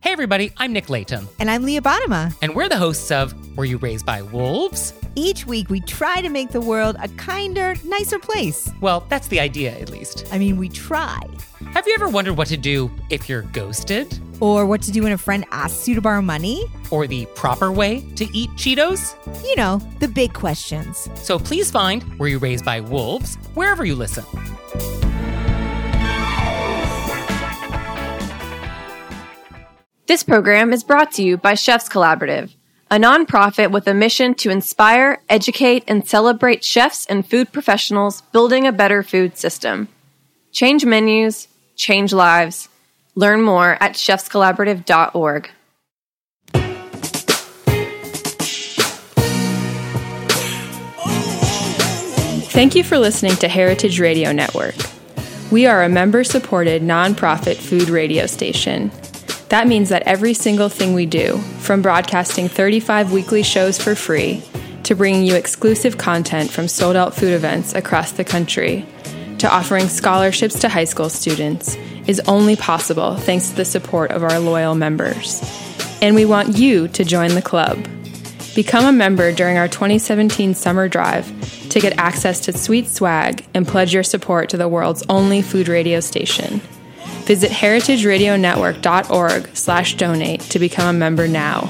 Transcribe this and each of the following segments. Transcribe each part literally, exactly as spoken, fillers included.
Hey everybody, I'm Nick Layton. And I'm Leah Bottima. And we're the hosts of Were You Raised by Wolves? Each week we try to make the world a kinder, nicer place. Well, that's the idea, at least. I mean, we try. Have you ever wondered what to do if you're ghosted? Or what to do when a friend asks you to borrow money? Or the proper way to eat Cheetos? You know, the big questions. So please find Were You Raised by Wolves wherever you listen. This program is brought to you by Chefs Collaborative, a nonprofit with a mission to inspire, educate, and celebrate chefs and food professionals building a better food system. Change menus, change lives. Learn more at chefs collaborative dot org. Thank you for listening to Heritage Radio Network. We are a member-supported nonprofit food radio station. That means that every single thing we do, from broadcasting thirty-five weekly shows for free to bringing you exclusive content from sold-out food events across the country, to offering scholarships to high school students, is only possible thanks to the support of our loyal members. And we want you to join the club. Become a member during our twenty seventeen summer drive to get access to sweet swag and pledge your support to the world's only food radio station. Visit heritage radio network dot org slash donate to become a member now.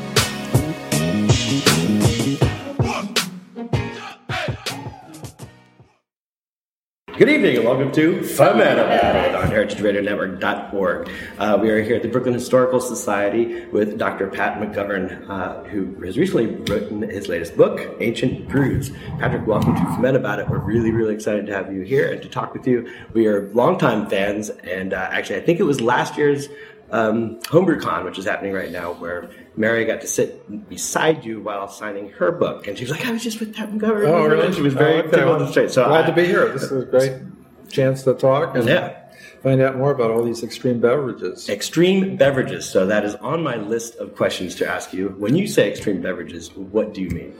Good evening and welcome to Ferment About It on heritage radio network dot org. Uh, we are here at the Brooklyn Historical Society with Doctor Pat McGovern, uh, who has recently written his latest book, Ancient Brews. Patrick, welcome to Ferment About It. We're really, really excited to have you here and to talk with you. We are longtime fans, and uh, actually I think it was last year's um, HomebrewCon, which is happening right now, where Mary got to sit beside you while signing her book, and she was like, "I was just with Pat McGovern." Oh, really? She was very oh, okay. well, straight. So glad I, to be here. This is a great chance to talk and yeah. find out more about all these extreme beverages. Extreme beverages. So that is on my list of questions to ask you. When you say extreme beverages, what do you mean?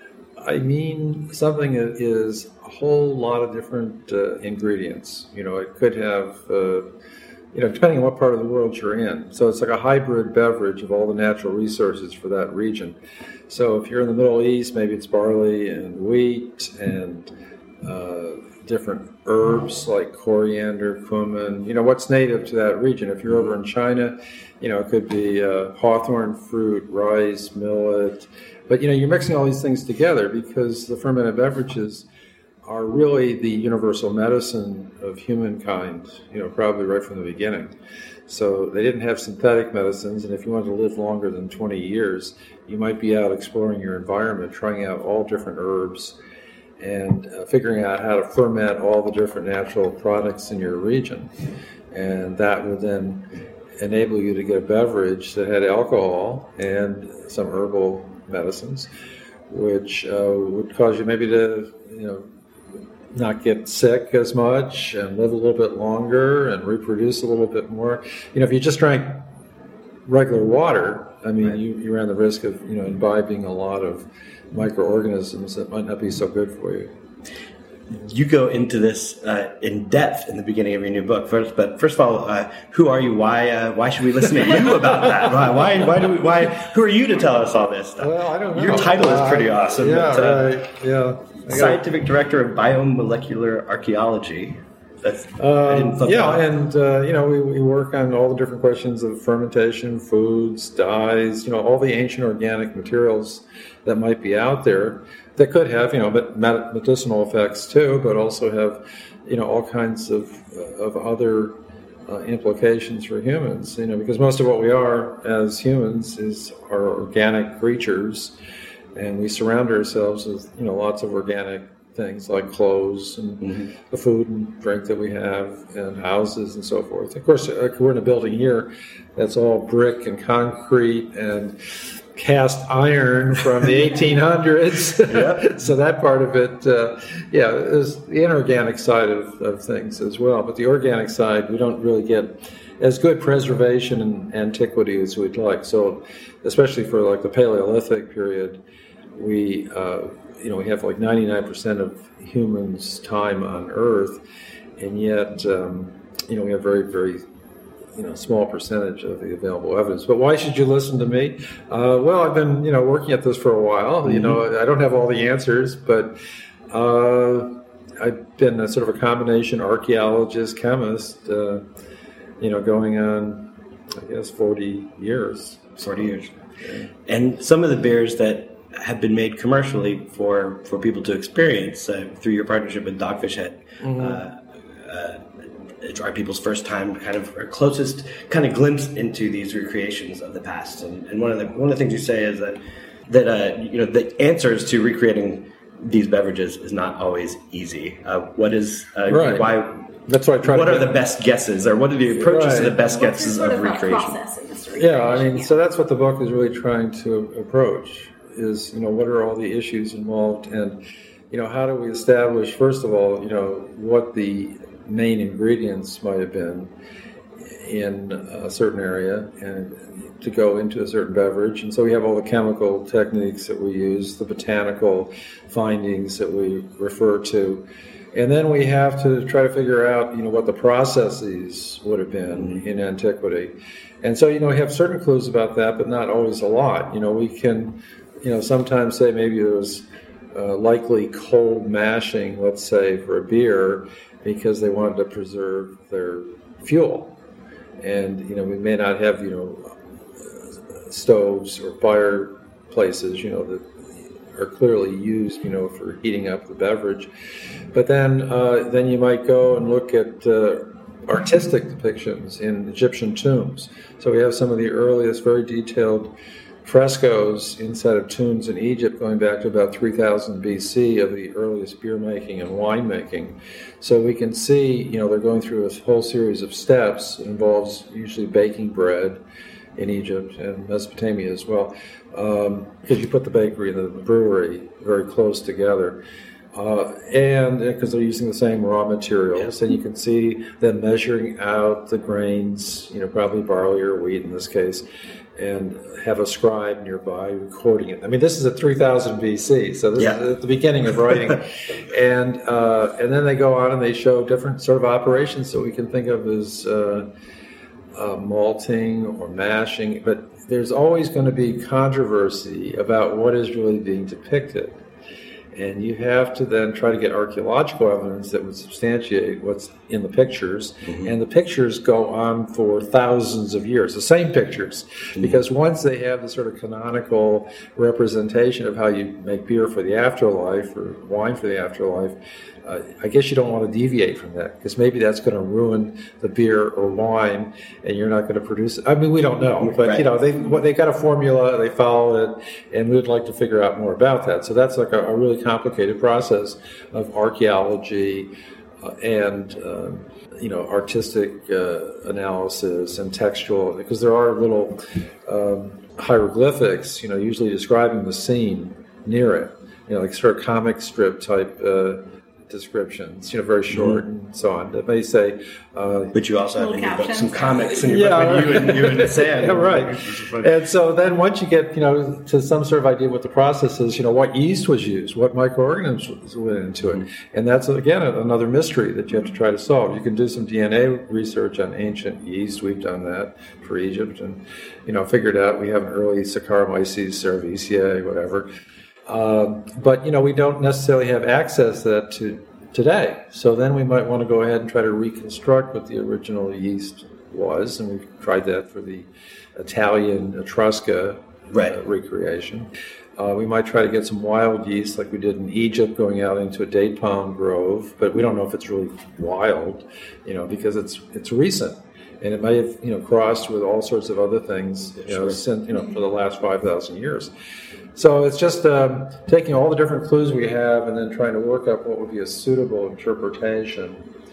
I mean something that is a whole lot of different uh, ingredients. You know, it could have. Uh, You know, depending on what part of the world you're in. So it's like a hybrid beverage of all the natural resources for that region. So if you're in the Middle East, maybe it's barley and wheat and uh, different herbs like coriander, cumin, you know, what's native to that region. If you're over in China, you know, it could be uh, hawthorn fruit, rice, millet. But, you know, you're mixing all these things together because the fermented beverages are really the universal medicine of humankind, you know, probably right from the beginning. So they didn't have synthetic medicines, and if you wanted to live longer than twenty years, you might be out exploring your environment, trying out all different herbs, and uh, figuring out how to ferment all the different natural products in your region. And that would then enable you to get a beverage that had alcohol and some herbal medicines, which uh, would cause you maybe to, you know, not get sick as much and live a little bit longer and reproduce a little bit more. You know, if you just drank regular water, I mean, right. you, you ran the risk of, you know, imbibing a lot of microorganisms that might not be so good for you. You go into this uh, in depth in the beginning of your new book. First, but first of all, uh, who are you? Why? Uh, why should we listen to you about that? Why? Why? Why do we? Why? Who are you to tell us all this stuff? Well, I don't know. Your title is pretty uh, awesome. Yeah, but, uh, right. Yeah. Scientific Director of Biomolecular Archaeology. That's, um, yeah, and uh, you know, we, we work on all the different questions of fermentation, foods, dyes, you know, all the ancient organic materials that might be out there that could have, you know, medicinal effects too, but also have, you know, all kinds of of other uh, implications for humans. You know, because most of what we are as humans is are organic creatures. And we surround ourselves with, you know, lots of organic things like clothes and mm-hmm. the food and drink that we have and houses and so forth. Of course, we're in a building here that's all brick and concrete and cast iron from the eighteen hundreds. Yep. So that part of it, uh, yeah, is the inorganic side of, of things as well. But the organic side, we don't really get as good preservation and antiquity as we'd like. So especially for like the Paleolithic period, we, uh, you know, we have like ninety-nine percent of humans' time on Earth, and yet, um, you know, we have very, very you know, small percentage of the available evidence. But why should you listen to me? Uh, well, I've been, you know, working at this for a while. Mm-hmm. You know, I don't have all the answers, but uh, I've been a sort of a combination archaeologist, chemist, uh, you know, going on, I guess, forty years. forty years. And some of the beers that have been made commercially for, for people to experience uh, through your partnership with Dogfish Head. Mm-hmm. Uh, uh, are people's first time kind of or closest kind of glimpse into these recreations of the past. And, and one of the one of the things you say is that that uh, you know the answers to recreating these beverages is not always easy. Uh, what is uh, right. why? That's what I try. What to are the best guesses, or what are the approaches right. to the best What's guesses sort of, of recreation? Process in this recreation? Yeah, I mean, yeah. so that's what the book is really trying to approach. Is, you know, what are all the issues involved, and, you know, how do we establish, first of all, you know, what the main ingredients might have been in a certain area and to go into a certain beverage. And so we have all the chemical techniques that we use, the botanical findings that we refer to. And then we have to try to figure out, you know, what the processes would have been in antiquity. And so, you know, we have certain clues about that, but not always a lot. You know, we can, you know, sometimes say maybe there was uh, likely cold mashing, let's say, for a beer because they wanted to preserve their fuel. And, you know, we may not have, you know, stoves or fireplaces, you know, that are clearly used, you know, for heating up the beverage. But then, uh, then you might go and look at uh, artistic depictions in Egyptian tombs. So we have some of the earliest, very detailed frescoes inside of tombs in Egypt going back to about three thousand B C of the earliest beer making and wine making. So we can see, you know, they're going through a whole series of steps. It involves usually baking bread in Egypt and Mesopotamia as well, um, because you put the bakery and the brewery very close together. Uh, and because they're using the same raw materials, and you can see them measuring out the grains, you know, probably barley or wheat in this case, and have a scribe nearby recording it. I mean, this is at three thousand B C, so this yeah. is at the beginning of writing. and uh, and then they go on and they show different sort of operations that we can think of as uh, uh, malting or mashing, but there's always going to be controversy about what is really being depicted. And you have to then try to get archaeological evidence that would substantiate what's in the pictures. Mm-hmm. And the pictures go on for thousands of years, the same pictures. Mm-hmm. Because once they have the sort of canonical representation of how you make beer for the afterlife or wine for the afterlife, uh, I guess you don't want to deviate from that, because maybe that's going to ruin the beer or wine and you're not going to produce it. I mean, we don't know. But, right. you know, they they got a formula, they follow it, and we would like to figure out more about that. So that's like a, a really complicated process of archaeology uh, and uh, you know artistic uh, analysis and textual, because there are little um, hieroglyphics, you know, usually describing the scene near it, you know, like sort of comic strip type uh, descriptions, you know, very short mm-hmm. and so on. That may say, uh, but you also have in your book some comics in your yeah, book with you and you and Sam. Yeah, right. And so then once you get, you know, to some sort of idea what the process is, you know, what yeast was used, what microorganisms went into it, and that's again another mystery that you have to try to solve. You can do some D N A research on ancient yeast. We've done that for Egypt, and you know, figured out we have an early Saccharomyces cerevisiae, whatever. Uh, but, you know, we don't necessarily have access to that to today. So then we might want to go ahead and try to reconstruct what the original yeast was. And we've tried that for the Italian Etrusca right. uh, recreation. Uh, we might try to get some wild yeast like we did in Egypt, going out into a date palm grove. But we don't know if it's really wild, you know, because it's it's recent. And it may have, you know, crossed with all sorts of other things, you know, sure. since, you know, for the last five thousand years. So it's just um, taking all the different clues we have and then trying to work up what would be a suitable interpretation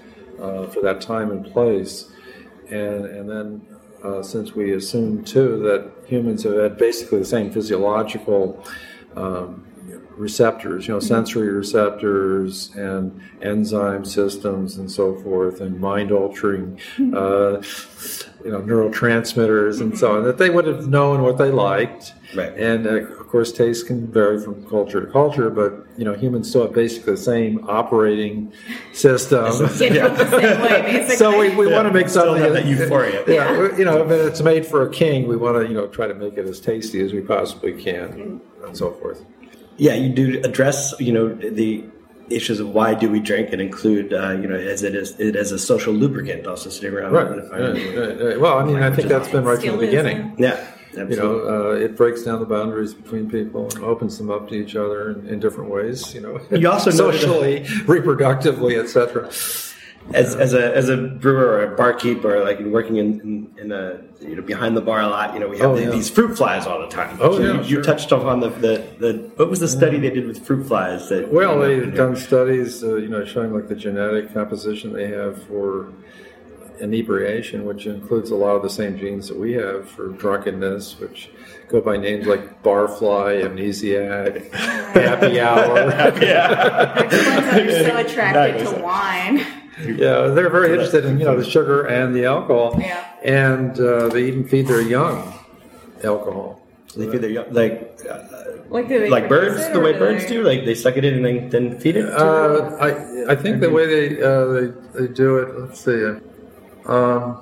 uh, for that time and place. And and then uh, since we assume, too, that humans have had basically the same physiological um, receptors, you know, sensory receptors and enzyme systems and so forth, and mind-altering, uh, you know, neurotransmitters and so on, that they would have known what they liked. Right. And, uh, of course, taste can vary from culture to culture, but, you know, humans still have basically the same operating system. Yeah. The same way, basically. So we, we yeah. want to make something... Still have that euphoria. Yeah, yeah. You know, if it's made for a king, we want to, you know, try to make it as tasty as we possibly can, mm-hmm. and so forth. Yeah, you do address, you know, the issues of why do we drink and include, uh, you know, as it is it as a social lubricant, also sitting around. Right. right, right, right. Well, I mean, I think that's been right from the beginning. Yeah. Absolutely. You know, uh, it breaks down the boundaries between people and opens them up to each other in, in different ways. You know, you also socially, reproductively, et cetera. As as a as a brewer or a barkeeper, like working in, in, in a you know behind the bar a lot, you know, we have oh, the, yeah. these fruit flies all the time. Oh so yeah, you, sure. you touched upon the, the the what was the study they did with fruit flies? That well, you know, they've done studies, uh, you know, showing like the genetic composition they have for inebriation, which includes a lot of the same genes that we have for drunkenness, which go by names like barfly, amnesiac, happy hour. Yeah. They're so attracted to wine. Yeah, they're very interested in, you know, the sugar and the alcohol. Yeah. And uh, they even feed their young alcohol. They feed their young, like uh, like, do they like birds, it, the way do birds they... do. Like they suck it in and then, then feed it. Uh, I I think the way they uh, they they do it. Let's see. Um,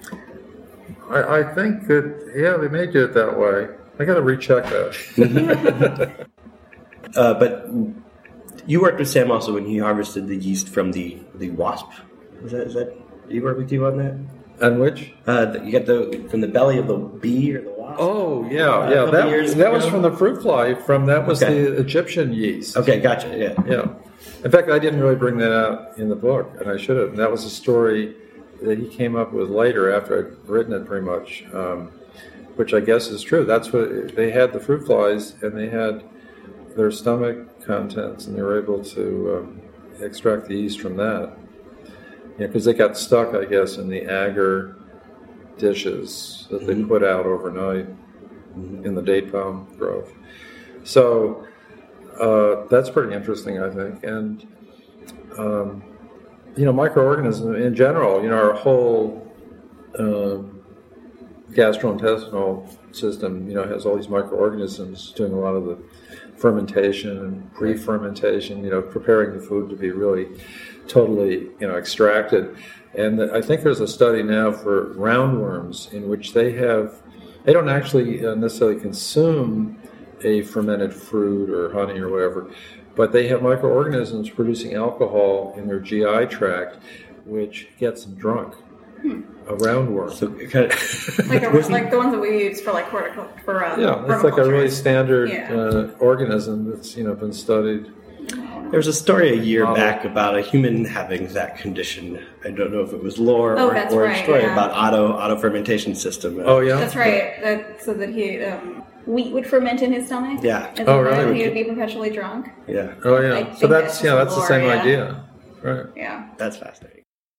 I I think that yeah, they may do it that way. I got to recheck that. uh, but you worked with Sam also when he harvested the yeast from the, the wasp. Is that is that did he work with you on that? On which? Uh, the, you got the from the belly of the bee or the wasp. Oh yeah, uh, yeah. That years that ago? was from the fruit fly. From that was okay. the Egyptian yeast. Okay, gotcha. Yeah, yeah. In fact, I didn't really bring that out in the book, and I should have. That was a story that he came up with later after I'd written it, pretty much. Um, which I guess is true. That's what they had, the fruit flies, and they had their stomach contents, and they were able to um, extract the yeast from that. Yeah, because they got stuck, I guess, in the agar dishes that they mm-hmm. put out overnight mm-hmm. in the date palm grove. So uh, that's pretty interesting, I think. And um, you know, microorganisms in general, you know, our whole um, gastrointestinal system, you know, has all these microorganisms doing a lot of the fermentation and pre-fermentation, you know, preparing the food to be really totally, you know, extracted. And I think there's a study now for roundworms in which they have, they don't actually necessarily consume a fermented fruit or honey or whatever, but they have microorganisms producing alcohol in their G I tract, which gets them drunk. Hmm. A roundworm. So kind of like, a, like the ones that we use for like horticulture. For, uh, yeah, it's like a really standard yeah. uh, organism that's, you know, been studied. There was a story a year Model. back about a human having that condition. I don't know if it was lore oh, or, that's or right, a story yeah. about auto auto fermentation system. Oh yeah, that's right. That so that he um, wheat would ferment in his stomach. Yeah. And oh really? He would be perpetually drunk. Yeah. Oh yeah. So that's, that's yeah, that's lore, the same yeah. idea, right? Yeah. That's fascinating.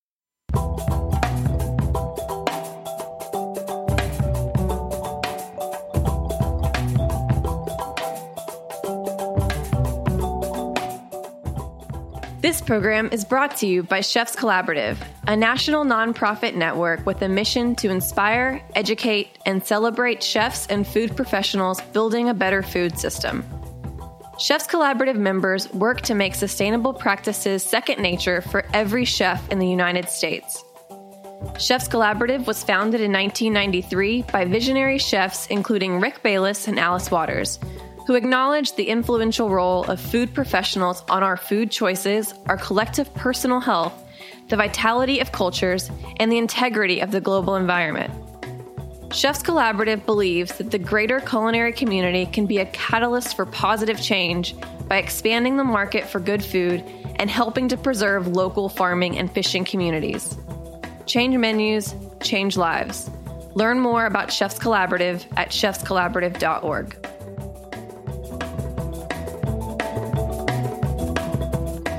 This program is brought to you by Chefs Collaborative, a national nonprofit network with a mission to inspire, educate, and celebrate chefs and food professionals building a better food system. Chefs Collaborative members work to make sustainable practices second nature for every chef in the United States. Chefs Collaborative was founded in nineteen ninety-three by visionary chefs including Rick Bayless and Alice Waters, who acknowledged the influential role of food professionals on our food choices, our collective personal health, the vitality of cultures, and the integrity of the global environment. Chefs Collaborative believes that the greater culinary community can be a catalyst for positive change by expanding the market for good food and helping to preserve local farming and fishing communities. Change menus, change lives. Learn more about Chefs Collaborative at chefs collaborative dot org.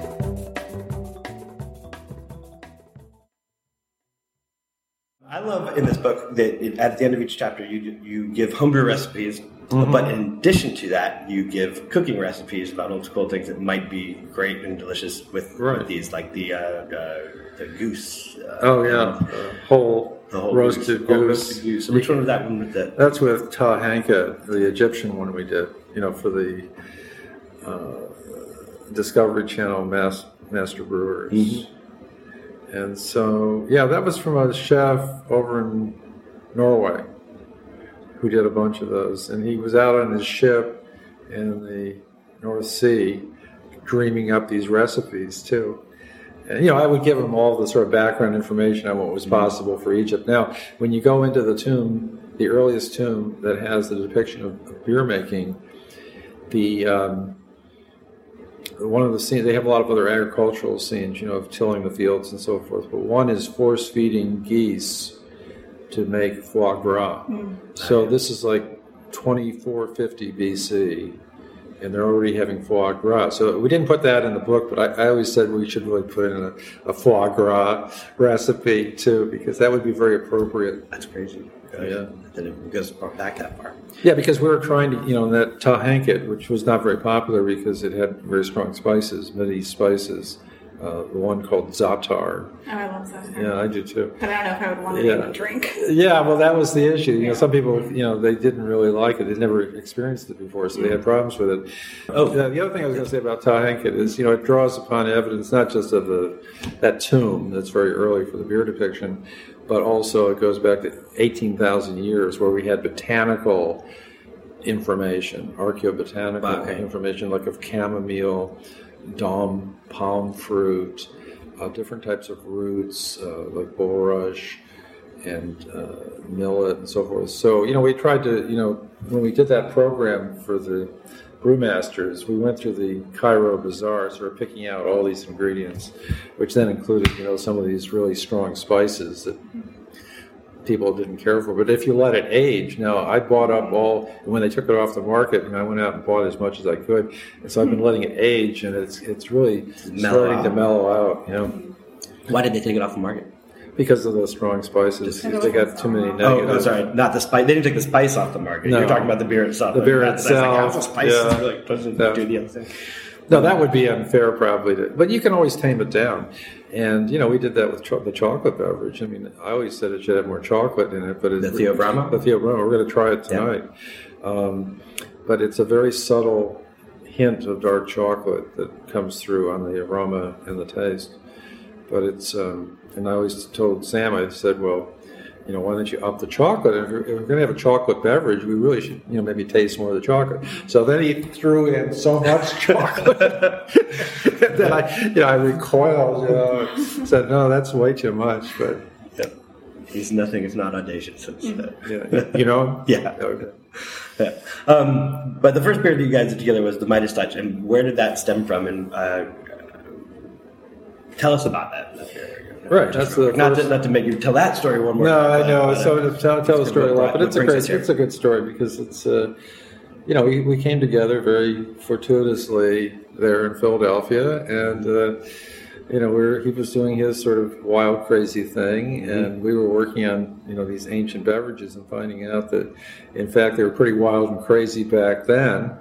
I love have in this book that it, at the end of each chapter you you give homebrew recipes, mm-hmm. but in addition to that, you give cooking recipes about old school things that might be great and delicious with, right. with these, like the uh, uh, the goose. Uh, oh yeah, uh, whole, the whole roasted goose. Whole goose. roasted goose. So which one was that one with the? That's with Tahanka, the Egyptian one we did. You know, for the uh, Discovery Channel mas- Master Brewers. Mm-hmm. And so, yeah, that was from a chef over in Norway who did a bunch of those. And he was out on his ship in the North Sea dreaming up these recipes, too. And, you know, I would give him all the sort of background information on what was possible for Egypt. Now, when you go into the tomb, the earliest tomb that has the depiction of, of beer making, the... Um, one of the scenes, they have a lot of other agricultural scenes, you know, of tilling the fields and so forth, but one is force-feeding geese to make foie gras. Mm. So this is like twenty-four fifty B C, and they're already having foie gras. So we didn't put that in the book, but I, I always said we should really put in a, a foie gras recipe, too, because that would be very appropriate. That's crazy. Yeah. That it goes back that far. Yeah, because we were trying to, you know, that Tahanket, which was not very popular because it had very strong spices, Mideast spices. Uh, the one called Za'atar. Oh, I love Za'atar. Yeah, I do too. But I don't know if I would want it yeah. in a drink. Yeah, well, that was the issue. You know, some people, you know, they didn't really like it. They'd never experienced it before, so they had problems with it. Oh, yeah, the other thing I was going to say about Tahanket is, you know, it draws upon evidence not just of the that tomb that's very early for the beer depiction, but also it goes back to eighteen thousand years where we had botanical information, archaeobotanical okay. information like of chamomile, dom, palm fruit, uh, different types of roots uh, like bulrush and uh, millet and so forth. So, you know, we tried to, you know, when we did that program for the brewmasters, we went through the Cairo Bazaar, sort of picking out all these ingredients, which then included, you know, some of these really strong spices that people didn't care for. But if you let it age, now I bought up all, when they took it off the market, and I went out and bought as much as I could. And so I've been letting it age, and it's it's really mellow starting out. to mellow out, you know. Why did they take it off the market? Because of the strong spices. They got too many Oh, negative. oh, sorry, not the spice. They didn't take the spice off the market. No. You're talking about the beer itself. The beer That's, that's like, itself, how's the spice yeah. really doesn't Yeah. do the other thing. No, that would be unfair probably. To, but you can always tame it down. And, you know, we did that with cho- the chocolate beverage. I mean, I always said it should have more chocolate in it. But The Theobroma? The Theobroma. We're going to try it tonight. Yeah. Um, but it's a very subtle hint of dark chocolate that comes through on the aroma and the taste. But it's, um, and I always told Sam, I said, well, you know, why don't you up the chocolate? If we're, if we're going to have a chocolate beverage, we really should, you know, maybe taste more of the chocolate. So then he threw in so much chocolate that I, you know, I recoiled. You know, said, no, that's way too much. But yeah. He's nothing if not audacious. It's, uh, yeah, you know, yeah. Okay. yeah. Um, but the first beer that you guys did together was the Midas Touch, and where did that stem from? And uh, tell us about that. that beer. Right, that's the not first... to, not to make you tell that story one more no, time. No, I know. But, so to tell, tell the story a lot, but it's a great, here. it's a good story because it's, uh, you know, we, we came together very fortuitously there in Philadelphia, and uh, you know, we were, he was doing his sort of wild, crazy thing, and mm-hmm. we were working on, you know, these ancient beverages and finding out that, in fact, they were pretty wild and crazy back then,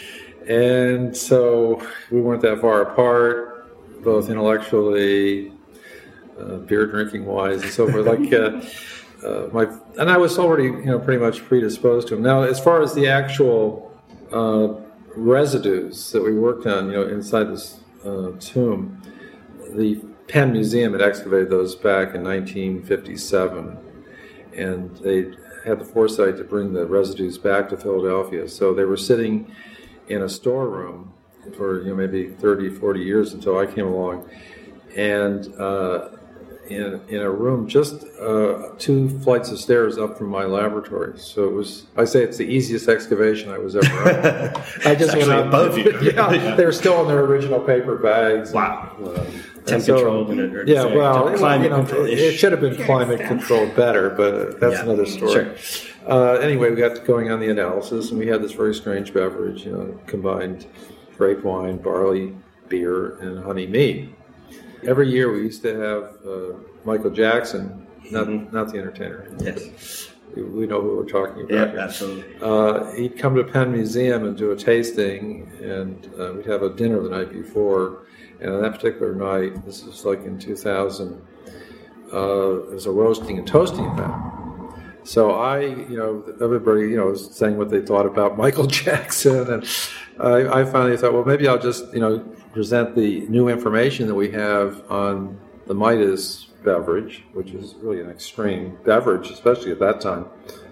and so we weren't that far apart, both intellectually. Uh, beer drinking wise and so forth, like uh, uh, my, and I was already, you know, pretty much predisposed to them. Now, as far as the actual uh, residues that we worked on, you know, inside this uh, tomb, the Penn Museum had excavated those back in nineteen fifty-seven, and they had the foresight to bring the residues back to Philadelphia. So they were sitting in a storeroom for, you know, maybe thirty, forty years until I came along, and uh, in in a room just uh, two flights of stairs up from my laboratory. So it was, I say it's the easiest excavation I was ever on. I just went out above you. yeah, yeah, they were still in their original paper bags. Wow. And, uh, Temp so, controlled. And, or yeah, well, it, climate you know, control-ish. it should have been climate controlled better, but that's yeah. another story. Sure. Uh, anyway, we got going on the analysis, and we had this very strange beverage, you know, combined grape wine, barley, beer, and honey mead. Every year we used to have uh, Michael Jackson not Mm-hmm. not the entertainer. Yes. We, we know who we're talking about. Yeah, here. absolutely. Uh, he'd come to Penn Museum and do a tasting, and uh, we'd have a dinner the night before. And on that particular night, this was like in two thousand, uh, it was a roasting and toasting event. So I, you know, everybody, you know, was saying what they thought about Michael Jackson, and I, I finally thought, well, maybe I'll just, you know, present the new information that we have on the Midas beverage, which is really an extreme beverage, especially at that time.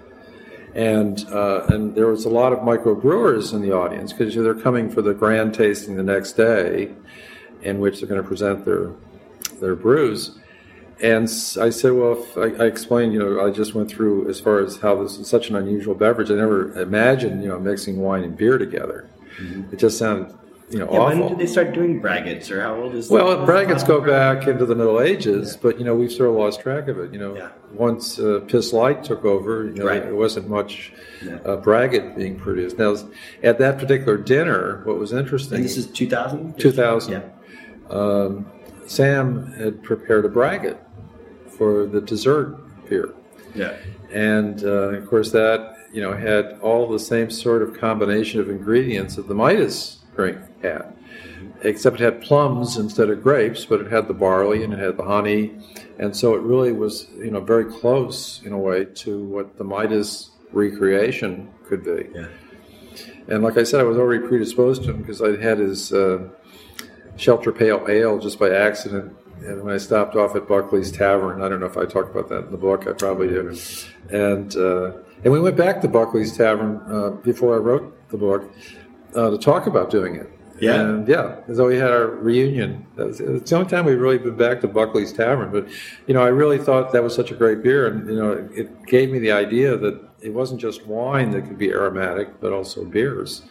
And uh, and there was a lot of microbrewers in the audience because they're coming for the grand tasting the next day, in which they're going to present their their brews. And I said, well, if I, I explained, you know, I just went through as far as how this is such an unusual beverage. I never imagined, you know, mixing wine and beer together. Mm-hmm. It just sounded, you know, yeah, awful. When did they start doing braggots, or how old is? Well, braggots go back into the Middle Ages, but you know we've sort of lost track of it. You know, yeah. once uh, Piss Light took over, you know, right. there wasn't much yeah. uh, braggot being produced. Now, at that particular dinner, what was interesting? And this is two thousand. Two thousand. Yeah. Um, Sam had prepared a braggot for the dessert beer. Yeah. And uh, of course, that you know had all the same sort of combination of ingredients that the Midas drink had, except it had plums instead of grapes, but it had the barley and it had the honey, and so it really was, you know, very close in a way to what the Midas recreation could be. Yeah. And like I said, I was already predisposed to him because I had his uh, Shelter Pale Ale just by accident, and when I stopped off at Buckley's Tavern, I don't know if I talked about that in the book, I probably did, and uh, and we went back to Buckley's Tavern uh, before I wrote the book. Uh, to talk about doing it. Yeah. And yeah, so we had our reunion. That was, it's the only time we've really been back to Buckley's Tavern. But, you know, I really thought that was such a great beer. And, you know, it, it gave me the idea that it wasn't just wine that could be aromatic, but also beers.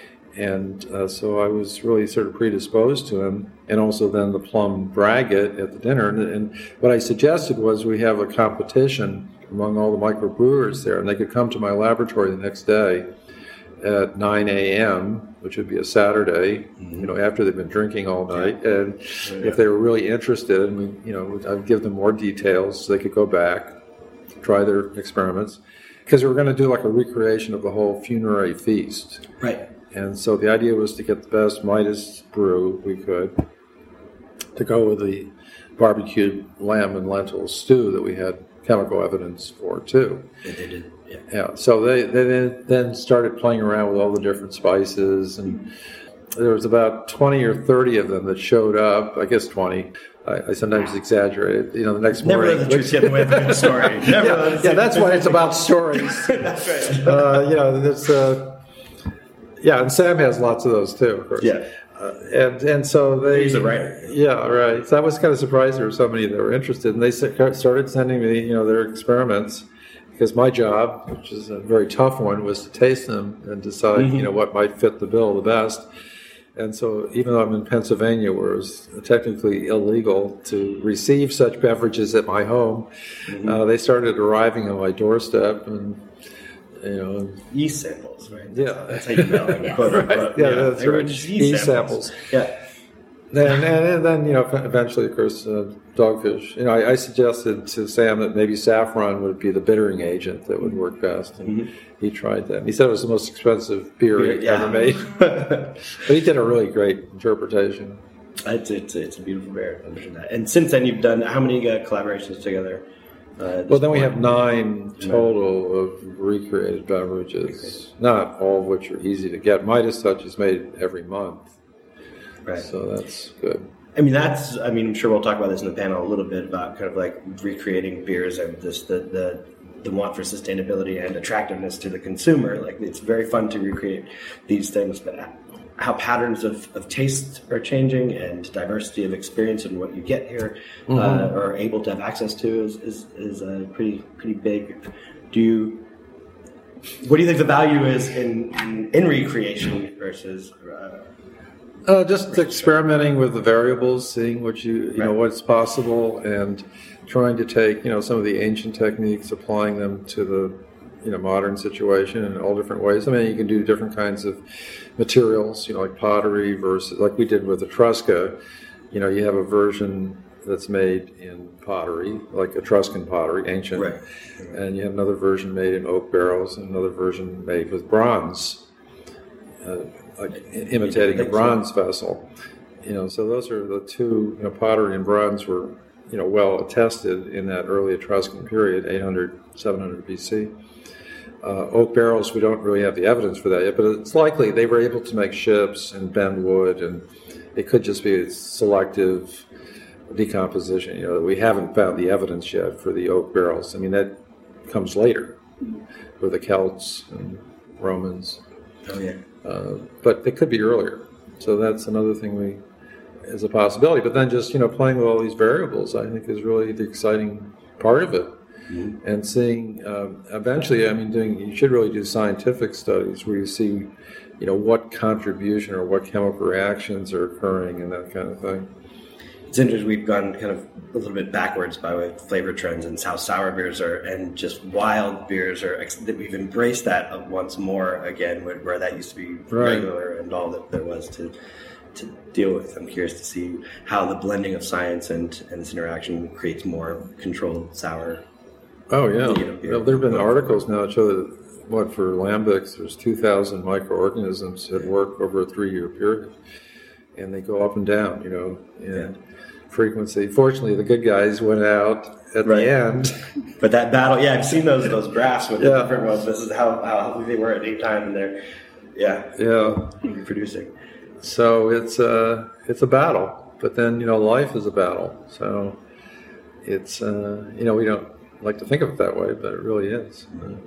And uh, so I was really sort of predisposed to him. And also then the plum braggot at the dinner. And, and what I suggested was we have a competition among all the microbrewers there. And they could come to my laboratory the next day at nine a.m., which would be a Saturday, mm-hmm. you know, after they've been drinking all night. And yeah. if they were really interested, and we, you know, I'd give them more details so they could go back, try their experiments, because we were going to do like a recreation of the whole funerary feast. Right. And so the idea was to get the best Midas brew we could, to go with the barbecued lamb and lentil stew that we had chemical evidence for too. Yeah, they did. Yeah. Yeah. So they, they then started playing around with all the different spices, and there was about twenty or thirty of them that showed up. I guess twenty. I, I sometimes exaggerate. You know, the next Never morning. Never the truth get away from the story. Never yeah, yeah, that's why it's about stories. That's right. Uh, you know, there's uh, yeah, and Sam has lots of those too, of course. Yeah. Uh, and and so they He's a writer. Yeah, right. So I was kind of surprised there were so many that were interested, and they started sending me, you know, their experiments, because my job, which is a very tough one, was to taste them and decide, mm-hmm. you know, what might fit the bill the best. And so even though I'm in Pennsylvania, where it was technically illegal to receive such beverages at my home, mm-hmm. uh, they started arriving on my doorstep, and you know, yeast samples, right? Yeah, that's how you know. Like, quote, right. quote, Yeah, yeah, that's right. Yeast, yeast samples. samples. Yeah. Then, and, and then, you know, eventually, of course, uh, dogfish. You know, I, I suggested to Sam that maybe saffron would be the bittering agent that would work best, and mm-hmm. he tried that. He said it was the most expensive beer he yeah. ever made, but he did a really great interpretation. It's it's, it's a beautiful beer. That. And since then, you've done how many uh, collaborations together? Uh, well, then point? we have nine total of recreated beverages, not all of which are easy to get. Midas Touch is made every month. Right. So that's good. I mean, that's, I mean, I'm sure we'll talk about this in the panel a little bit about kind of like recreating beers and this, the, the, the want for sustainability and attractiveness to the consumer. Like, it's very fun to recreate these things, but how patterns of, of taste are changing and diversity of experience and what you get here mm-hmm. uh, or are able to have access to is, is, is uh, pretty, pretty big. Do you, what do you think the value is in, in, in recreation versus, uh, Uh, just experimenting with the variables, seeing what you you know right. what's possible, and trying to take you know some of the ancient techniques, applying them to the you know modern situation in all different ways. I mean, you can do different kinds of materials, you know, like pottery versus like we did with Etrusca. You know, you have a version that's made in pottery, like Etruscan pottery, ancient. Right. And you have another version made in oak barrels, and another version made with bronze, uh, like imitating a bronze vessel. You know, so those are the two. You know, pottery and bronze were, you know, well attested in that early Etruscan period, eight hundred, seven hundred B C. Uh, oak barrels, we don't really have the evidence for that yet, but it's likely they were able to make ships and bend wood, and it could just be a selective decomposition. You know, we haven't found the evidence yet for the oak barrels. I mean, that comes later with the Celts and Romans. Oh, yeah. Uh, but it could be earlier. So that's another thing we is a possibility. But then just, you know, playing with all these variables, I think, is really the exciting part of it. Mm-hmm. And seeing, um, eventually, I mean, doing you should really do scientific studies where you see, you know, what contribution or what chemical reactions are occurring and that kind of thing. It's interesting, we've gone kind of a little bit backwards by way of flavor trends and how sour beers are, and just wild beers are, that we've embraced that once more again, where that used to be right. regular and all that there was to to deal with. I'm curious to see how the blending of science and, and this interaction creates more controlled sour. Oh, yeah. You know, beer. Well, there have been articles now that show that, what, for lambics, there's two thousand microorganisms at work over a three-year period. And they go up and down, you know, in yeah. frequency. Fortunately, the good guys went out at right. the end. But that battle, yeah, I've seen those those graphs with yeah. the different ones. This is how, how healthy they were at any time, and they're, yeah, yeah, reproducing. So it's a, it's a battle. But then, you know, life is a battle. So it's, uh, you know, we don't like to think of it that way, but it really is.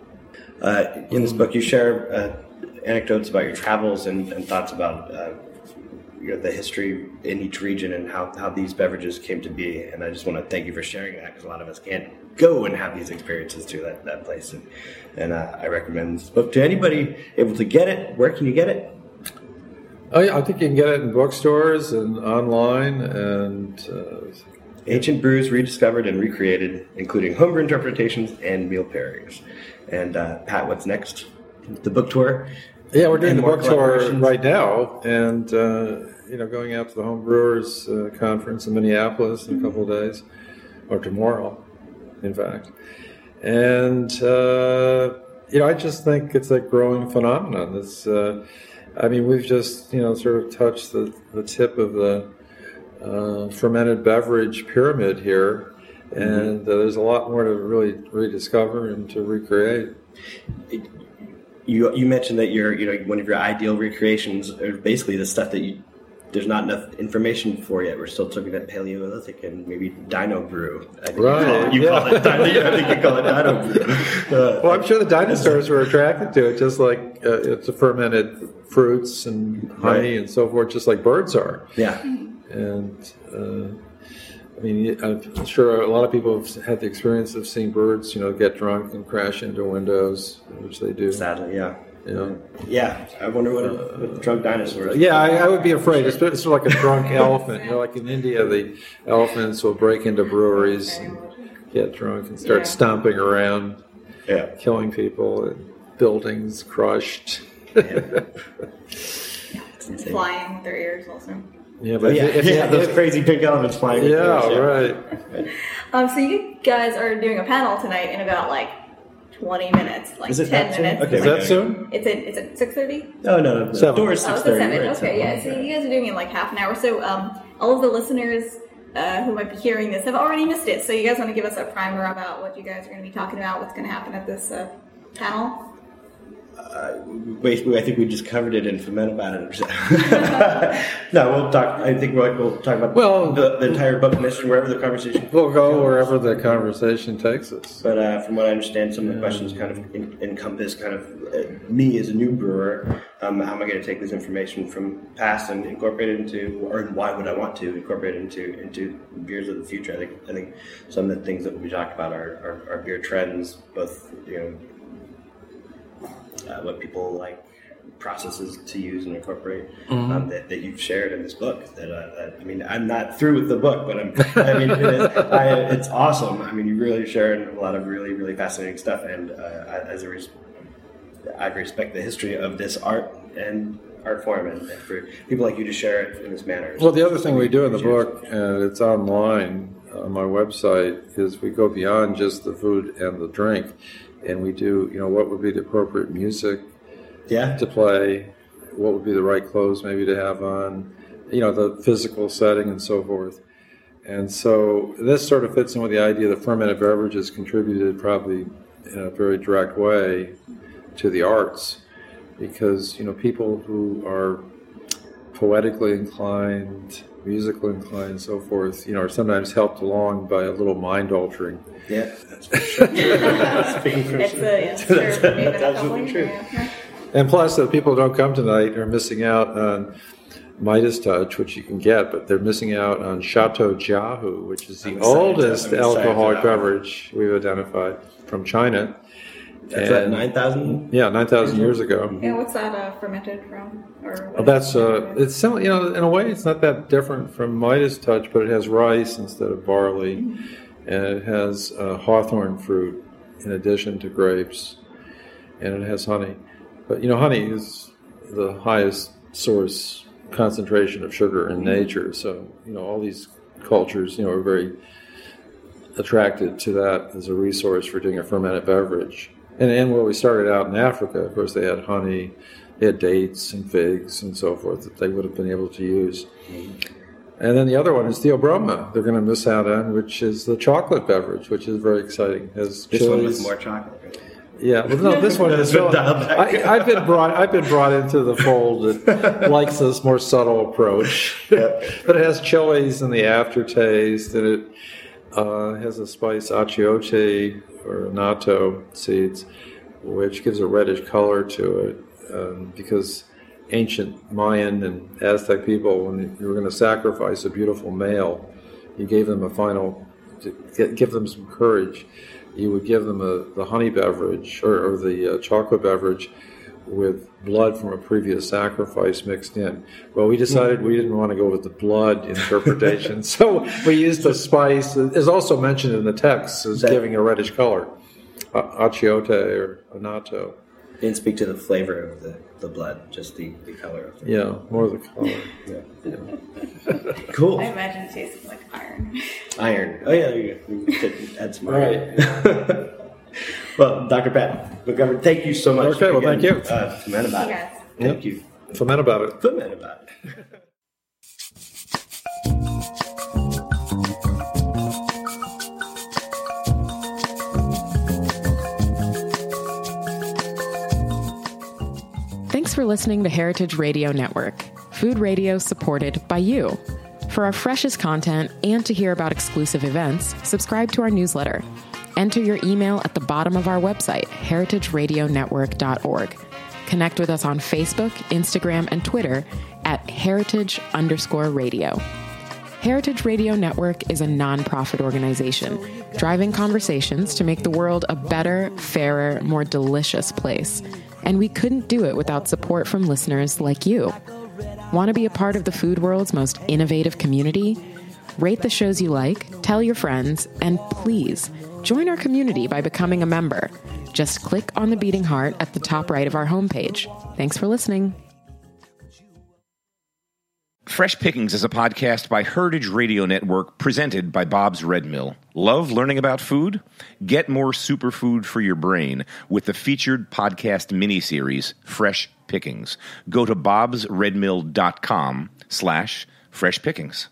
Uh, in this book, you share uh, anecdotes about your travels and, and thoughts about uh, you know, the history in each region and how, how these beverages came to be. And I just want to thank you for sharing that, because a lot of us can't go and have these experiences to that, that place. And, and uh, I recommend this book to anybody able to get it. Where can you get it? Oh, yeah, I think you can get it in bookstores and online. And uh, Ancient Brews Rediscovered and Recreated, including homebrew interpretations and meal pairings. And uh, Pat, what's next? The book tour? Yeah, we're doing the book tour right now, and uh, you know, going out to the Home Brewers uh, Conference in Minneapolis in a couple of days, or tomorrow, in fact. And uh, you know, I just think it's a growing phenomenon. It's, uh, I mean, we've just you know sort of touched the, the tip of the uh, fermented beverage pyramid here, and uh, there's a lot more to really rediscover and to recreate. It, You you mentioned that your you know one of your ideal recreations are basically the stuff that you there's not enough information for yet. We're still talking about Paleolithic and maybe Dino Brew. I think right. You call it, you yeah. call it Dino, I think you call it Dino Brew. Uh, well, I'm sure the dinosaurs were attracted to it, just like uh, it's a fermented fruits and honey right. and so forth, just like birds are. Yeah. And uh, I mean, I'm sure a lot of people have had the experience of seeing birds, you know, get drunk and crash into windows, which they do. Sadly, yeah. You know? Yeah, I wonder what a, what a drunk dinosaur is. Yeah, I, I would be afraid. It's, it's sort of like a drunk elephant. You know, like in India, the elephants will break into breweries and get drunk and start yeah. stomping around, yeah. killing people, and buildings crushed. Yeah. It's flying with their ears also. Yeah, but oh, yeah, if, if, yeah, if, those crazy pink elephants flying. Yeah, with right. Um, so you guys are doing a panel tonight in about like twenty minutes, like is it ten that minutes. Soon? Okay, is that soon? It's at it's at six thirty. Oh no, no, seven. Door is six thirty. Oh, it's at seven. Okay, yeah. So you guys are doing it in like half an hour. So um, all of the listeners uh, who might be hearing this have already missed it. So you guys want to give us a primer about what you guys are going to be talking about, what's going to happen at this uh, panel? Uh, basically, I think we just covered it in Ferment About It. No, we'll talk. I think we'll, we'll talk about well, the, the entire book mission, wherever the conversation. We'll go wherever the conversation takes us. But uh, from what I understand, some of the questions kind of in, encompass kind of uh, me as a new brewer. Um, how am I going to take this information from past and incorporate it into, or why would I want to incorporate it into into beers of the future? I think I think some of the things that we talked about are, are, are beer trends, both you know. Uh, what people like, processes to use and incorporate mm-hmm. um, that, that you've shared in this book. That, uh, that I mean, I'm not through with the book, but I'm. I mean, it is, I, it's awesome. I mean, you really shared a lot of really, really fascinating stuff, and uh, as a res- I respect the history of this art and art form and, and for people like you to share it in this manner. Well, the other thing we do in the book, and it's online on my website, is we go beyond just the food and the drink, and we do, you know, what would be the appropriate music yeah. to play, what would be the right clothes maybe to have on, you know, the physical setting and so forth. And so this sort of fits in with the idea that fermented beverages contributed probably in a very direct way to the arts, because, you know, people who are poetically inclined, musically inclined, and so forth, you know, are sometimes helped along by a little mind altering. Yeah, that's for sure. Speaking for It's sure. a, yeah, sure. That's, that's absolutely true. Yeah. And plus, the people who don't come tonight are missing out on Midas Touch, which you can get, but they're missing out on Chateau Jiahu, which is the I'm excited oldest to- I'm excited alcoholic for that one. beverage we've identified from China. That's at nine thousand? Yeah, nine thousand years ago. Yeah, what's that uh, fermented from? Or what Well, that's is it? uh, it's similar. You know, in a way, it's not that different from Midas Touch, but it has rice instead of barley, and it has uh, hawthorn fruit in addition to grapes, and it has honey. But you know, honey is the highest source concentration of sugar in nature. So you know, all these cultures, you know, are very attracted to that as a resource for doing a fermented beverage. And, and where we started out in Africa, of course, they had honey, they had dates and figs and so forth that they would have been able to use. And then the other one is Theobroma they're going to miss out on, which is the chocolate beverage, which is very exciting. It has This one chilies. with more chocolate. Right? Yeah, well, no, this one is. It's been dialed back. I, I've been brought. I've been brought into the fold that likes this more subtle approach, but it has chilies in the aftertaste, and it uh, has a spice achiote or natto seeds, which gives a reddish color to it, um, because ancient Mayan and Aztec people, when you were going to sacrifice a beautiful male, you gave them a final, to get, give them some courage. You would give them a, the honey beverage or, or the uh, chocolate beverage with blood from a previous sacrifice mixed in. Well, we decided we didn't want to go with the blood interpretation, so we used the spice. It's also mentioned in the text as giving a reddish color, uh, achiote or natto. Didn't speak to the flavor of the, the blood, just the, the color of it. Yeah, more the color. Yeah. Yeah. Cool. I imagine it tastes like iron. Iron. Oh, yeah, there you go. We could add some Right. iron. Well, Doctor Pat McGovern, thank you so much. Okay, well, thank you. Uh, Ferment About It. Yes. Thank you. Ferment about it. Ferment About It. Thanks for listening to Heritage Radio Network, food radio supported by you. For our freshest content and to hear about exclusive events, subscribe to our newsletter. Enter your email at the bottom of our website, heritage radio network dot org. Connect with us on Facebook, Instagram, and Twitter at heritage underscore radio. Heritage Radio Network is a nonprofit organization driving conversations to make the world a better, fairer, more delicious place. And we couldn't do it without support from listeners like you. Want to be a part of the food world's most innovative community? Rate the shows you like, tell your friends, and please join our community by becoming a member. Just click on the beating heart at the top right of our homepage. Thanks for listening. Fresh Pickings is a podcast by Heritage Radio Network presented by Bob's Red Mill. Love learning about food? Get more superfood for your brain with the featured podcast miniseries, Fresh Pickings. Go to bobs red mill dot com slash fresh pickings.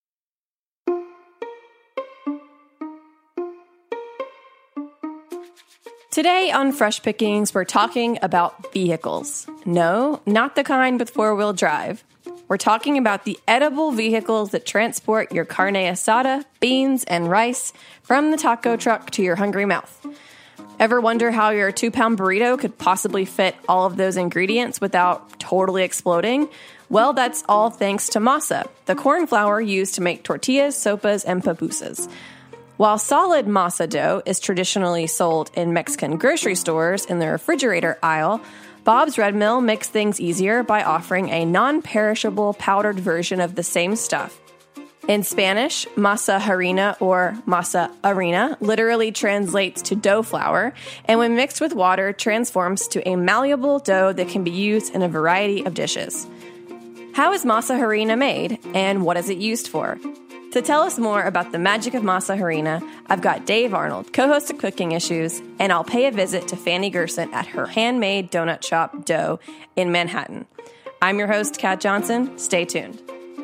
Today on Fresh Pickings, we're talking about vehicles. No, not the kind with four-wheel drive. We're talking about the edible vehicles that transport your carne asada, beans, and rice from the taco truck to your hungry mouth. Ever wonder how your two-pound burrito could possibly fit all of those ingredients without totally exploding? Well, that's all thanks to masa, the corn flour used to make tortillas, sopas, and pupusas. While solid masa dough is traditionally sold in Mexican grocery stores in the refrigerator aisle, Bob's Red Mill makes things easier by offering a non-perishable powdered version of the same stuff. In Spanish, masa harina or masa harina literally translates to dough flour, and when mixed with water, transforms to a malleable dough that can be used in a variety of dishes. How is masa harina made, and what is it used for? To tell us more about the magic of masa harina, I've got Dave Arnold, co-host of Cooking Issues, and I'll pay a visit to Fanny Gerson at her handmade donut shop, Dough, in Manhattan. I'm your host, Kat Johnson. Stay tuned.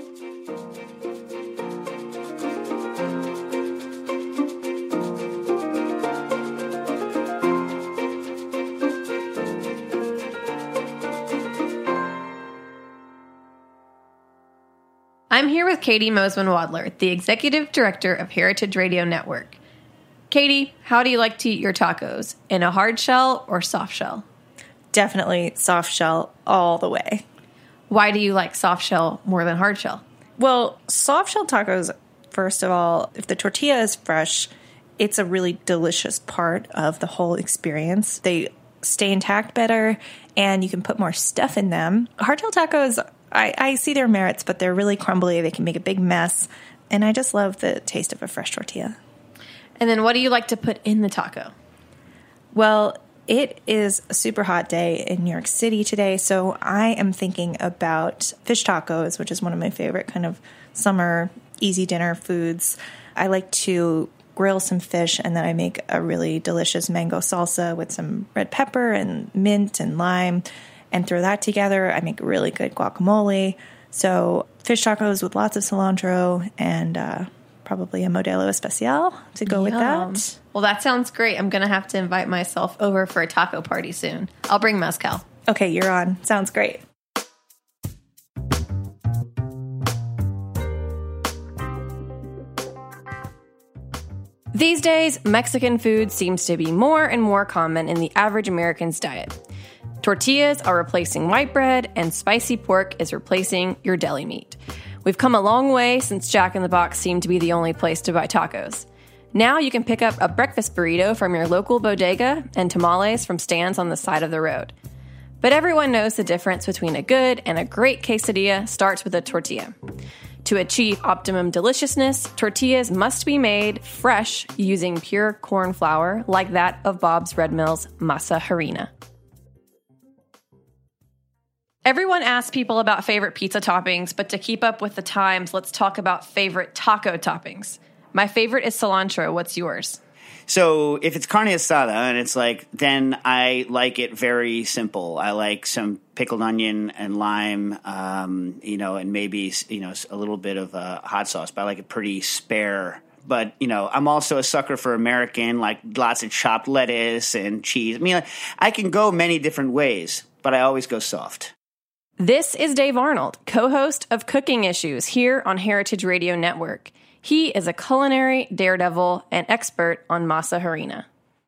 I'm here with Katie Mosman-Wadler, the Executive Director of Heritage Radio Network. Katie, how do you like to eat your tacos? In a hard shell or soft shell? Definitely soft shell all the way. Why do you like soft shell more than hard shell? Well, soft shell tacos, first of all, if the tortilla is fresh, it's a really delicious part of the whole experience. They stay intact better, and you can put more stuff in them. Hard shell tacos, I, I see their merits, but they're really crumbly. They can make a big mess, and I just love the taste of a fresh tortilla. And then what do you like to put in the taco? Well, it is a super hot day in New York City today, so I am thinking about fish tacos, which is one of my favorite kind of summer easy dinner foods. I like to grill some fish, and then I make a really delicious mango salsa with some red pepper and mint and lime, and throw that together. I make really good guacamole. So fish tacos with lots of cilantro and uh, probably a Modelo Especial to go with Yum. that. Well, that sounds great. I'm going to have to invite myself over for a taco party soon. I'll bring mezcal. Okay, you're on. Sounds great. These days, Mexican food seems to be more and more common in the average American's diet. Tortillas are replacing white bread, and spicy pork is replacing your deli meat. We've come a long way since Jack in the Box seemed to be the only place to buy tacos. Now you can pick up a breakfast burrito from your local bodega and tamales from stands on the side of the road. But everyone knows the difference between a good and a great quesadilla starts with a tortilla. To achieve optimum deliciousness, tortillas must be made fresh using pure corn flour like that of Bob's Red Mill's Masa Harina. Everyone asks people about favorite pizza toppings, but to keep up with the times, let's talk about favorite taco toppings. My favorite is cilantro. What's yours? So if it's carne asada and it's like, then I like it very simple. I like some pickled onion and lime, um, you know, and maybe, you know, a little bit of uh, hot sauce, but I like it pretty spare. But, you know, I'm also a sucker for American, like lots of chopped lettuce and cheese. I mean, I can go many different ways, but I always go soft. This is Dave Arnold, co-host of Cooking Issues here on Heritage Radio Network. He is a culinary daredevil and expert on masa harina.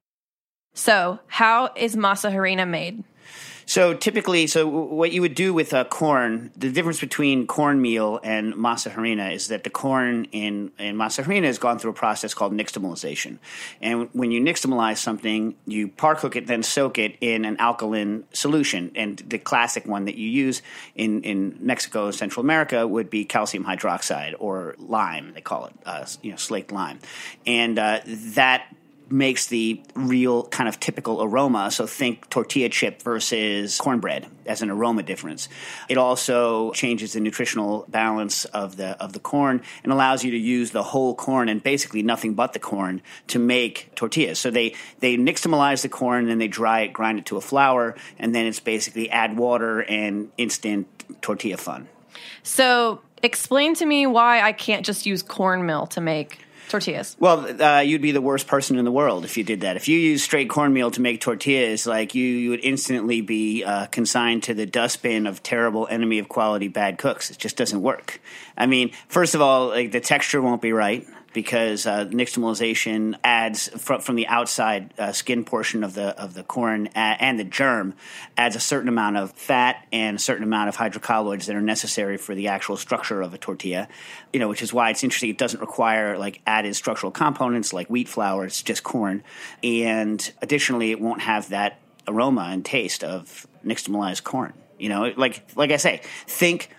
So, how is masa harina made? So typically, so what you would do with uh, corn, the difference between cornmeal and masa harina is that the corn in, in masa harina has gone through a process called nixtamalization. And when you nixtamalize something, you par cook it, then soak it in an alkaline solution. And the classic one that you use in, in Mexico and Central America would be calcium hydroxide or lime, they call it, uh, you know, slaked lime. And uh, that makes the real kind of typical aroma. So think tortilla chip versus cornbread as an aroma difference. It also changes the nutritional balance of the of the corn and allows you to use the whole corn and basically nothing but the corn to make tortillas. So they, they nixtamalize the corn and then they dry it, grind it to a flour, and then it's basically add water and instant tortilla fun. So explain to me why I can't just use cornmeal to make tortillas. Well, uh, you'd be the worst person in the world if you did that. If you use straight cornmeal to make tortillas, like you, you would instantly be uh, consigned to the dustbin of terrible enemy of quality bad cooks. It just doesn't work. I mean, first of all, like the texture won't be right because uh, nixtamalization adds from, from the outside uh, skin portion of the of the corn uh, and the germ adds a certain amount of fat and a certain amount of hydrocolloids that are necessary for the actual structure of a tortilla. You know, which is why it's interesting. It doesn't require like added structural components like wheat flour. It's just corn, and additionally, it won't have that aroma and taste of nixtamalized corn. You know, like like I say, think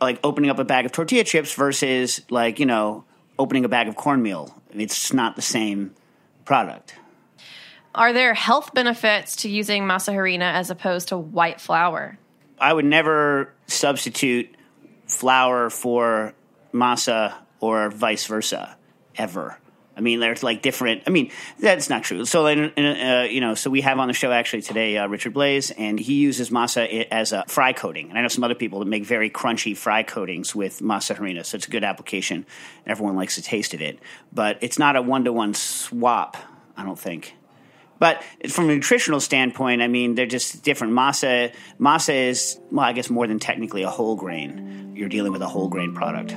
like opening up a bag of tortilla chips versus like, you know, opening a bag of cornmeal. It's not the same product. Are there health benefits to using masa harina as opposed to white flour? I would never substitute flour for masa or vice versa, ever. I mean, there's like different. I mean, that's not true. So, uh, you know, so we have on the show actually today uh, Richard Blaze, and he uses masa as a fry coating. And I know some other people that make very crunchy fry coatings with masa harina, so it's a good application. Everyone likes the taste of it, but it's not a one-to-one swap, I don't think. But from a nutritional standpoint, I mean, they're just different. Masa, masa is, well, I guess more than technically a whole grain. You're dealing with a whole grain product.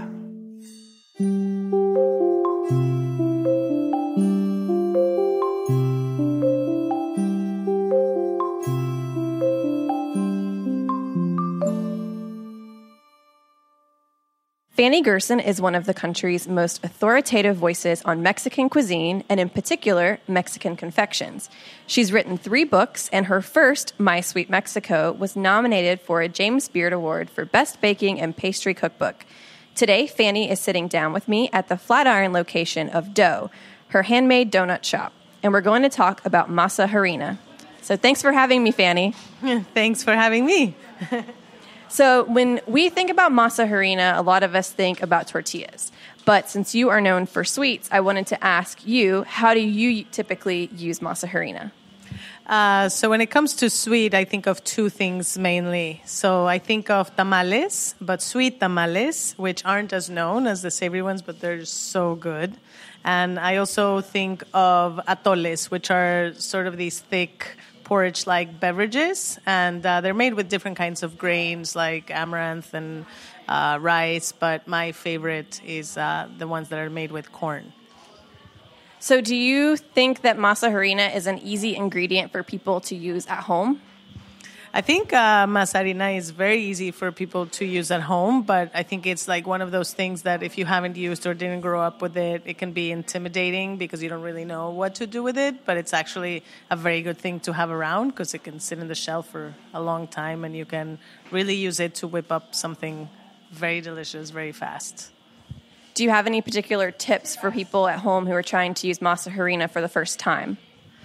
Fanny Gerson is one of the country's most authoritative voices on Mexican cuisine, and in particular, Mexican confections. She's written three books, and her first, My Sweet Mexico, was nominated for a James Beard Award for Best Baking and Pastry Cookbook. Today, Fanny is sitting down with me at the Flatiron location of Dough, her handmade donut shop, and we're going to talk about masa harina. So thanks for having me, Fanny. Thanks for having me. So when we think about masa harina, a lot of us think about tortillas. But since you are known for sweets, I wanted to ask you, how do you typically use masa harina? Uh, so when it comes to sweet, I think of two things mainly. So I think of tamales, but sweet tamales, which aren't as known as the savory ones, but they're so good. And I also think of atoles, which are sort of these thick porridge-like beverages, and uh, they're made with different kinds of grains like amaranth and uh, rice, but my favorite is uh, the ones that are made with corn. So do you think that masa harina is an easy ingredient for people to use at home? I think uh, masa harina is very easy for people to use at home, but I think it's like one of those things that if you haven't used or didn't grow up with it, it can be intimidating because you don't really know what to do with it, but it's actually a very good thing to have around because it can sit in the shelf for a long time and you can really use it to whip up something very delicious very fast. Do you have any particular tips for people at home who are trying to use masa harina for the first time?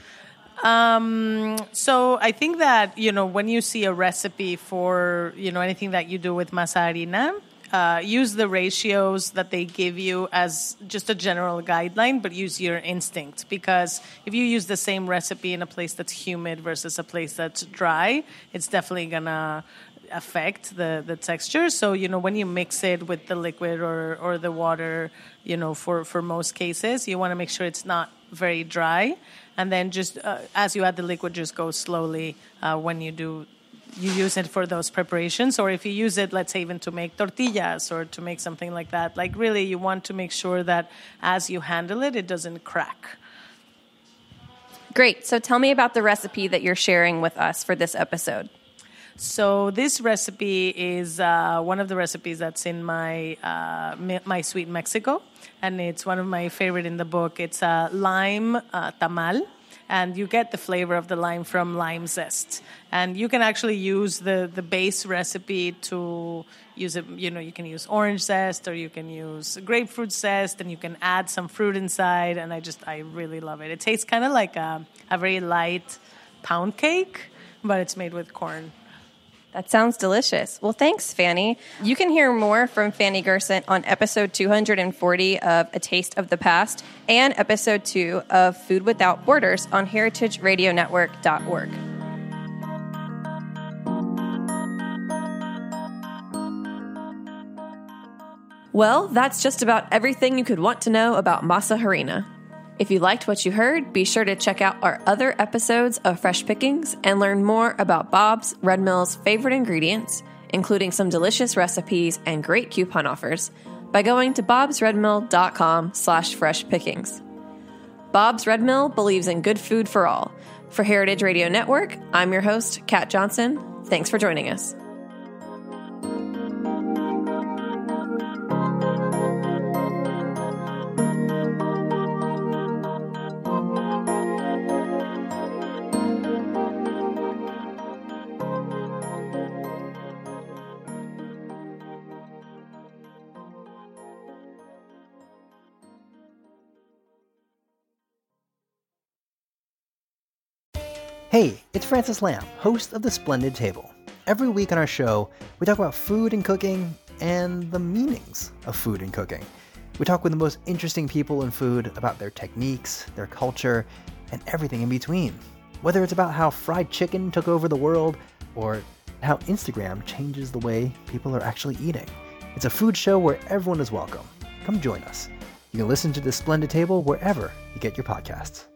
Um, so I think that, you know, when you see a recipe for, you know, anything that you do with masa harina, uh, use the ratios that they give you as just a general guideline, but use your instinct. Because if you use the same recipe in a place that's humid versus a place that's dry, it's definitely going to affect the, the texture. So, you know, when you mix it with the liquid or, or the water, you know, for, for most cases, you want to make sure it's not very dry. And then just uh, as you add the liquid, just go slowly uh, when you do you use it for those preparations. Or if you use it, let's say, even to make tortillas or to make something like that. Like really, you want to make sure that as you handle it, it doesn't crack. Great. So tell me about the recipe that you're sharing with us for this episode. So this recipe is uh, one of the recipes that's in my uh, My Sweet Mexico, and it's one of my favorite in the book. It's a lime uh, tamal, and you get the flavor of the lime from lime zest. And you can actually use the, the base recipe to use it. You know, you can use orange zest or you can use grapefruit zest, and you can add some fruit inside. And I just, I really love it. It tastes kind of like a, a very light pound cake, but it's made with corn. That sounds delicious. Well, thanks, Fanny. You can hear more from Fanny Gerson on episode two hundred forty of A Taste of the Past and episode two of Food Without Borders on heritage radio network dot org. Well, that's just about everything you could want to know about masa harina. If you liked what you heard, be sure to check out our other episodes of Fresh Pickings and learn more about Bob's Red Mill's favorite ingredients, including some delicious recipes and great coupon offers, by going to bobsredmill.com slash fresh pickings. Bob's Red Mill believes in good food for all. For Heritage Radio Network, I'm your host, Kat Johnson. Thanks for joining us. Hey, it's Francis Lamb, host of The Splendid Table. Every week on our show, we talk about food and cooking and the meanings of food and cooking. We talk with the most interesting people in food about their techniques, their culture, and everything in between. Whether it's about how fried chicken took over the world or how Instagram changes the way people are actually eating. It's a food show where everyone is welcome. Come join us. You can listen to The Splendid Table wherever you get your podcasts.